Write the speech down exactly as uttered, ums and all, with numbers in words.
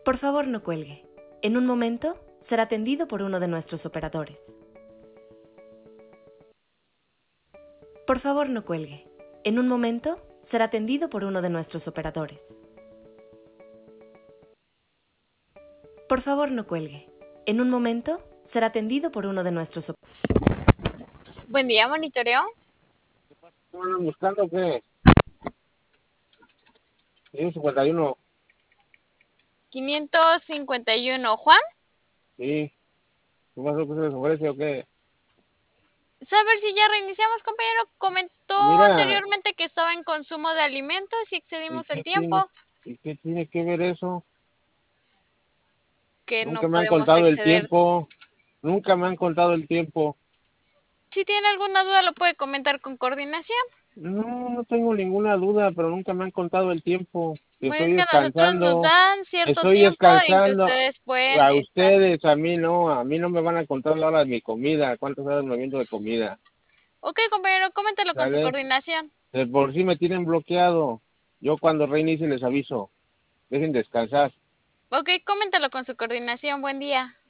Por favor, no cuelgue. En un momento será atendido por uno de nuestros operadores. Por favor, no cuelgue. En un momento será atendido por uno de nuestros operadores. Por favor, no cuelgue. En un momento será atendido por uno de nuestros operadores. Buen día, monitoreo. ¿Qué andan buscando o qué? Sí, cincuenta y uno. quinientos cincuenta y uno. ¿Juan? Sí. ¿Qué pasó? ¿Qué se les ofrece o qué? Saber si ya reiniciamos, compañero. Comentó Mira, anteriormente que estaba en consumo de alimentos y ¿y excedimos el qué tiempo. tiene, ¿y qué tiene que ver eso? Que no Nunca me han podemos contado el exceder. tiempo. Nunca me han contado el tiempo. Si tiene alguna duda, lo puede comentar con coordinación. No, no tengo ninguna duda, pero nunca me han contado el tiempo. Bueno, Estoy es que a nosotros nos descansando. dan cierto Estoy tiempo en que descansando. ustedes pueden A estar. ustedes, a mí no. A mí no me van a contar la hora de mi comida. ¿Cuántas horas me viendo de comida? Ok, compañero, coméntalo con su ¿Sale? coordinación. De por sí me tienen bloqueado. Yo cuando reinicie les aviso. Dejen descansar. Ok, coméntalo con su coordinación. Buen día.